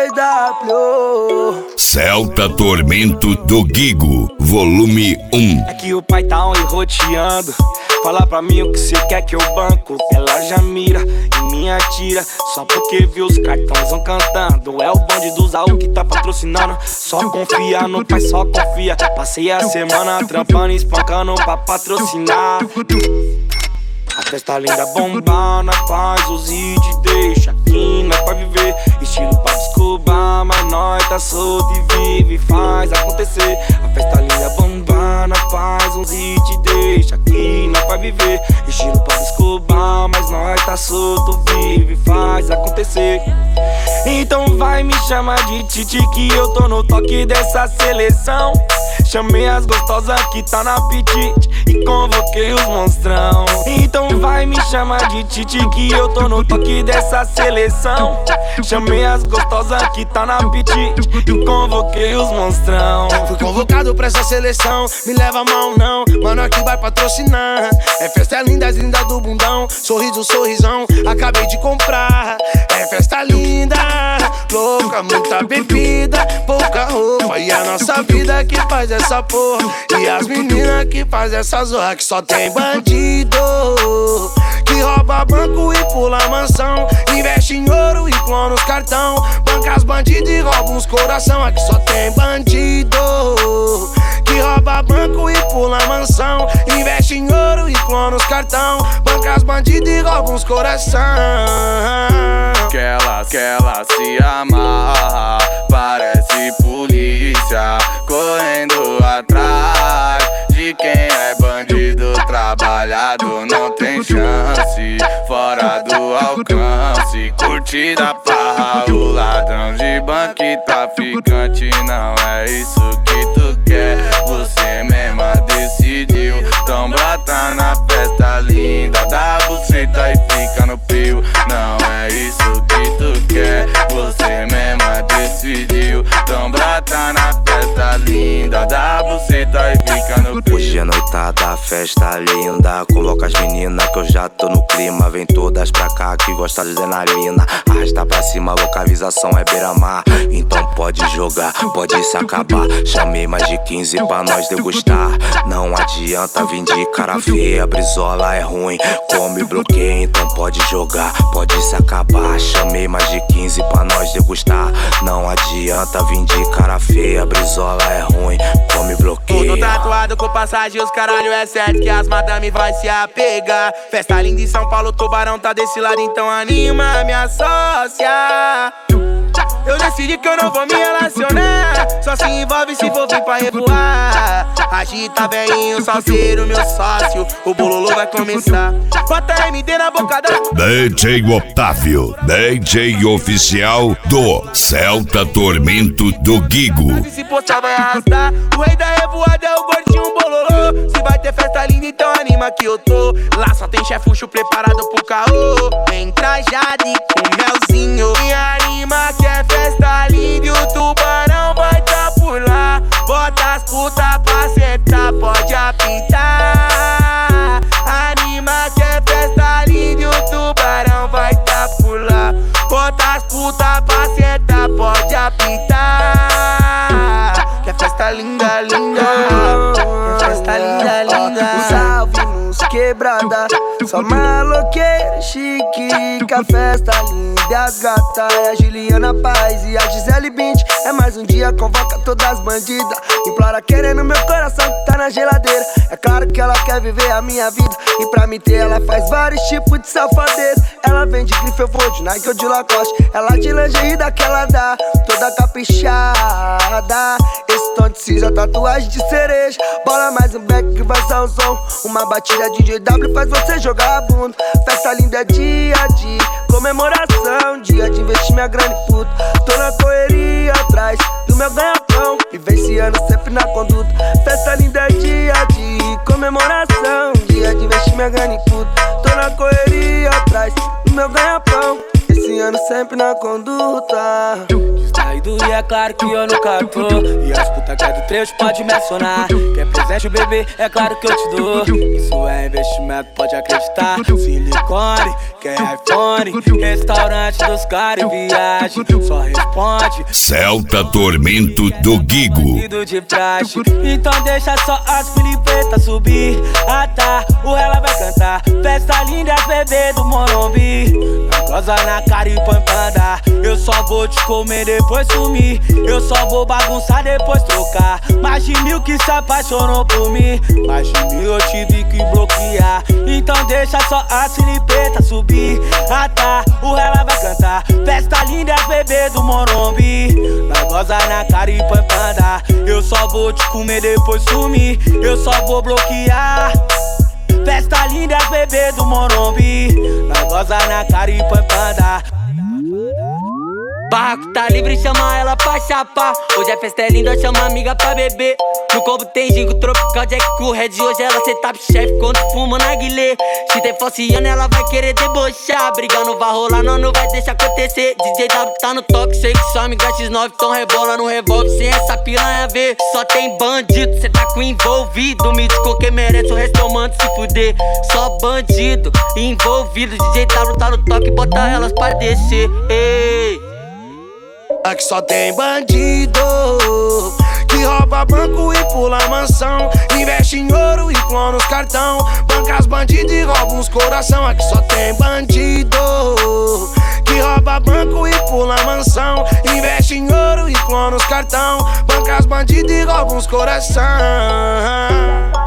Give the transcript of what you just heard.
2W. Celta Tormento do Guigo, volume 1. É que o pai tá roteando. Fala pra mim o que cê quer que eu banco. Ela já mira e me atira só porque viu os cartões cantando. É o bonde do Zaú que tá patrocinando. Só confia no pai, só confia. Passei a semana trampando e espancando pra patrocinar. A festa linda bombando, faz os hits, deixa aqui, nós pode viver. Estilo pra desculpar, mas nós tá solto e vive, faz acontecer. A festa linda bombando, faz uns hits, deixa aqui, nós pode viver. Estilo pra desculpar, mas nós tá solto, vive, faz acontecer. Então vai me chamar de Titi que eu tô no toque dessa seleção. Chamei as gostosas que tá na apetite e convoquei os monstrão. Então vai me chamar de Titi que eu tô no toque dessa seleção. Chamei as gostosas que tá na apetite e convoquei os monstrão. Fui convocado pra essa seleção, me leva mal não, mano aqui vai patrocinar. É festa linda, linda do bundão, sorriso, sorrisão, acabei de comprar. É festa linda, louca, muita bebida, pouca roupa. E a nossa vida que faz essa porra, e as meninas que faz essa zorra. Que só tem bandido que rouba banco e pula mansão, investe em ouro e clona os cartão, banca as bandidos e rouba uns coração. Aqui só tem bandido que rouba banco e pula mansão, investe em ouro e clona os cartão, banca as bandidos e rouba uns coração. Que ela se amarra, parece polícia, correndo atrás de quem é bandido. Trabalhado não tem chance, fora do alcance. Curtida farra, o ladrão de banco e traficante. Não é isso que tu quer, você mesma decidiu. Então brota na festa linda, dá buceta e fica no pio. Não é isso que tu quer, você mesma decidiu. Então brota na festa linda, dá buceta e fica no pio. Hoje é noitada, festa linda, convoca as meninas que eu já tô no clima. Vem todas pra cá que gosta de adrenalina. Arrasta pra cima, localização é beira-mar. Então pode jogar, pode se acabar. Chamei mais de 15 pra nós degustar. Não adianta vir de cara feia, brisola é ruim, come bloqueia. Então pode jogar, pode se acabar. Chamei mais de 15 pra nós degustar. Não adianta vir de cara feia, brisola é ruim, come bloqueia. Tudo tatuado com passagem, os caralho é certo que as madame vai se apegar. Festa linda em São Paulo, Tubarão tá desse lado, então anima minha sócia. Eu decidi que eu não vou me relacionar, só se envolve se for vir pra revoar. Agita velhinho, salseiro, meu sócio, o bololô vai começar. Bota MD na boca da DJ Otávio, DJ oficial do Celta Tormento do Guigo. Se postar vai arrastar, o rei da revoada é o gordinho bololô. Se vai ter festa linda, então anima que eu tô. Lá só tem chefucho preparado pro caô. Vem trajado e com melzinho, me anima que é festa linda e o tubarão vai tá por lá. Bota as putas pra sentar, pode apitar. Anima que é festa linda e o tubarão vai tá por lá. Bota as putas pra sentar, pode apitar. Que é festa linda, linda. Que é festa linda, linda. Salve nos quebrada, só maloqueira chique. Que a festa linda e as gata é a Juliana Paz e a Gisele Bint. É mais um dia, convoca todas as bandidas, implora querendo meu coração que tá na geladeira. É claro que ela quer viver a minha vida e pra me ter ela faz vários tipos de safadeza. Ela vem de grife, eu vou de Nike ou de Lacoste. Ela de lingerie daquela dá, toda caprichada. Esse tom de cinza, tatuagem de cereja. Bola mais um back que vai ser um som. Uma batida de GW faz você jogar a bunda. Festa linda é dia de comemoração, dia de investir minha grana e tudo. Tô na correria atrás do meu ganha-pão, vivenciando sempre na conduta. Festa linda é dia de comemoração, dia de investir minha grana e tudo. Tô na correria atrás do meu ganha-pão. Esse alinhando sempre na conduta. Distraído e é claro que eu nunca tô. E as putas que é do trecho pode me acionar. Quer presente, bebê, é claro que eu te dou. Isso é investimento, pode acreditar. Silicone, quer iPhone, restaurante dos caras e viagem. Só responde Celta Tormento do Guigo. de praxe. Então deixa só as filipetas subir. Ah tá, o ela vai cantar. Festa linda, bebê do Morumbi. Goza na cara e põe pra andar. Eu só vou te comer, depois sumir. Eu só vou bagunçar, depois trocar. Mais de 1000 que se apaixonou por mim. Mais de 1000 eu tive que bloquear. Então deixa só as filipetas subir. Ah tá, o ela vai cantar. Festa linda, bebê do Morumbi. Goza na cara e põe pra andar. Eu só vou te comer, depois sumir. Eu só vou bloquear. Festa linda, bebê do Morumbi. Goza na cara e põe pra andar. Barraco tá livre, chama ela pra chapar. Hoje a festa é linda, chama amiga pra beber. No combo tem gingo tropical, Jack com Red. Hoje ela cê tá chefe quando fuma na guilê. Se tem falciano, ela vai querer debochar. Briga não vai rolar, não vai deixar acontecer. DJ W tá no toque, sei que sua amiga X9 então rebola no revólver. Sem essa piranha ver, só tem bandido. Cê tá com envolvido, mítico que merece, o resto eu mando se fuder. Só bandido envolvido. DJ W tá no toque, bota elas pra descer. Ei. Aqui só tem bandido que rouba banco e pula mansão. Investe em ouro e clona os cartão. Banca as bandidos e rouba uns coração. Aqui só tem bandido que rouba banco e pula mansão. Investe em ouro e clona os cartão. Banca as bandidos e rouba uns coração.